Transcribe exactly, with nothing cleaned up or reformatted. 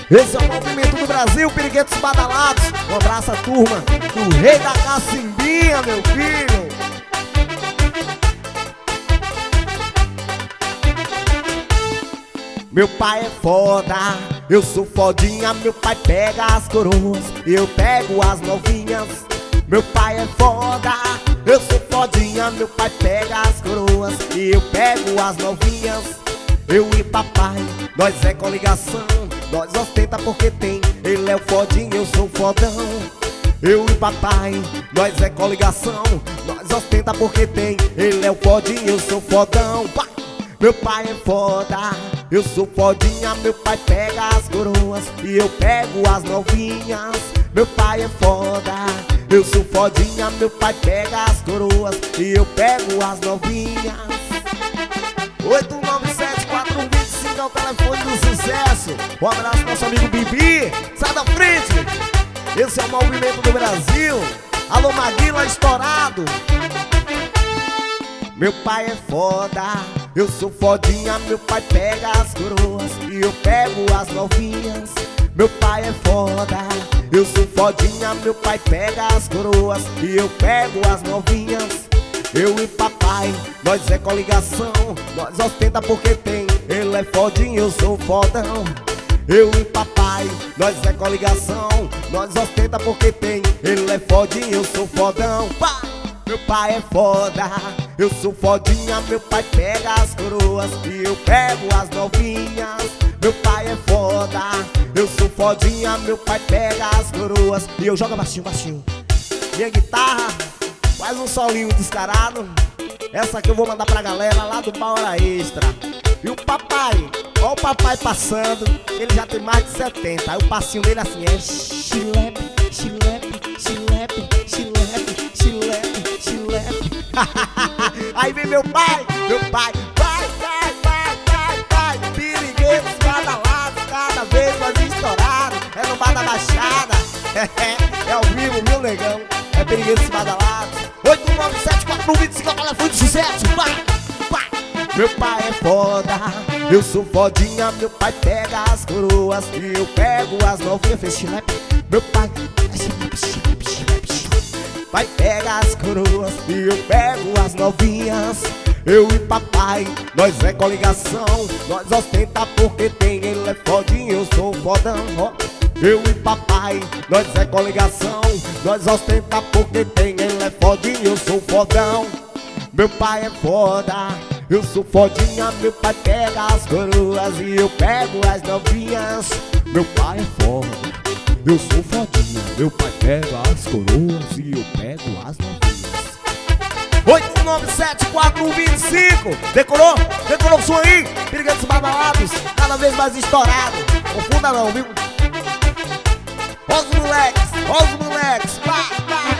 Esse é o movimento do Brasil, Piriguetos Badalados. Um abraço à turma do Rei da Cacimbinha, meu filho. Meu pai é foda, eu sou fodinha. Meu pai pega as coroas, eu pego as novinhas. Meu pai é foda, eu sou fodinha. Meu pai pega as coroas e eu pego as novinhas. Eu e papai, nós é coligação. Nós ostenta porque tem, ele é o fodinho, eu sou o fodão. Eu e papai, nós é coligação. Nós ostenta porque tem, ele é o fodinho, eu sou o fodão. Vai! Meu pai é foda, eu sou fodinha. Meu pai pega as coroas e eu pego as novinhas. Meu pai é foda, eu sou fodinha. Meu pai pega as coroas e eu pego as novinhas. Oito nove sete quatro um cinco é o telefone do sucesso. Um abraço nosso amigo Bibi, sai da frente. Esse é o movimento do Brasil. Alô Maguila estourado. Meu pai é foda, eu sou fodinha. Meu pai pega as coroas e eu pego as novinhas. Meu pai é foda, eu sou fodinha. Meu pai pega as coroas e eu pego as novinhas. Eu e papai, nós é coligação. Nós ostenta porque tem, ele é fodinho, eu sou fodão. Eu e papai, nós é coligação. Nós ostenta porque tem, ele é fodinho, eu sou fodão. Pai! Meu pai é foda, eu sou fodinha. Meu pai pega as coroas e eu pego as novinhas. Meu pai é foda, eu sou fodinha. Meu pai pega as coroas e eu jogo baixinho, baixinho. Minha guitarra faz um solinho descarado. Essa que eu vou mandar pra galera lá do Hora Extra. E o papai, ó o papai passando. Ele já tem mais de setenta. Aí o passinho dele assim é chilepe, chilepe, chilepe, chilepe, chilepe, chilepe. Aí vem meu pai, meu pai, vai, vai, vai, vai, vai. Piriguetos badalados, cada vez mais estourado. É no bar da Baixada. É ao vivo, meu negão. É Piriguetos badalados. Oito nove sete quatro um cinco é o telefone de sucesso. Vai, vai. Meu pai é foda, eu sou fodinha. Meu pai pega as coroas e eu pego as novinhas. Fez chilepe. Meu pai vai pega as coroas e eu pego as novinhas. Eu e papai, nós é coligação. Nós ostenta porque tem, ele é fodinho, eu sou fodão. Eu e papai, nós é coligação. Nós ostenta porque tem, ele é fodinho, eu sou fodão. Meu pai é foda, eu sou fodinha. Meu pai pega as coroas e eu pego as novinhas. Meu pai é foda, eu sou fodinha. Meu pai pega as coroas e eu pego as novinhas. Oito nove sete quatro um cinco. Decorou? Decorou o som aí? Piriguetos badalados, cada vez mais estourado. Confunda não, viu? Ó os moleques, ó os moleques. Vai, vai.